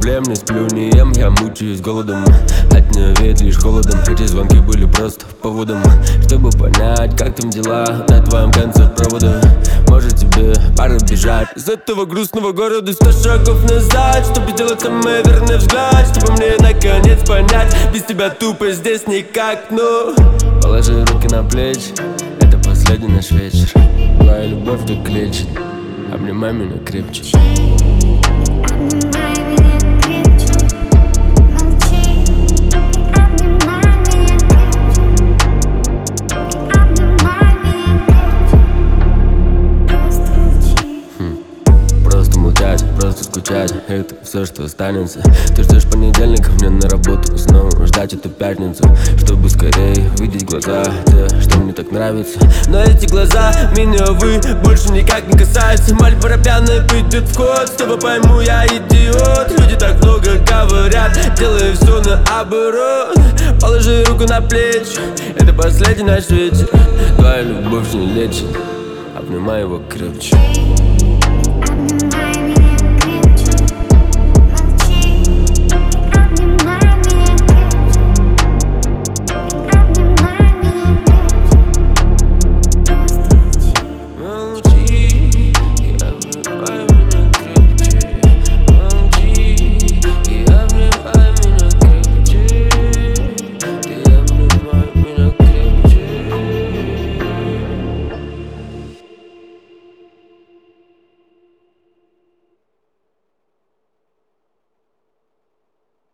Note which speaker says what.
Speaker 1: проблем, не сплю, не ем, я мучаюсь голодом. От нее веет лишь холодом, эти звонки были просто поводом, чтобы понять, как там дела на твоем конце провода. Может тебе пора бежать из этого грустного города 100 шагов назад, чтобы сделать самый верный взгляд, чтобы мне наконец понять, без тебя тупо здесь никак, ну. Положи руки на плечи, это последний наш вечер. Твоя любовь так лечит, обнимай меня крепче. Просто молчать, просто скучать, это все, что останется. Ты ждешь понедельника, мне на работу, снова ждать эту пятницу, чтобы скорее видеть глаза, те, что мне так нравится. Но эти глаза меня, увы, больше никак не касаются. Мальборо пьяная придет в ход, с тобой пойму я идиот. Люди так много говорят, делая все наоборот. Положи руку на плечи, это последний наш вечер. Твоя любовь не лечит, обнимай его крепче.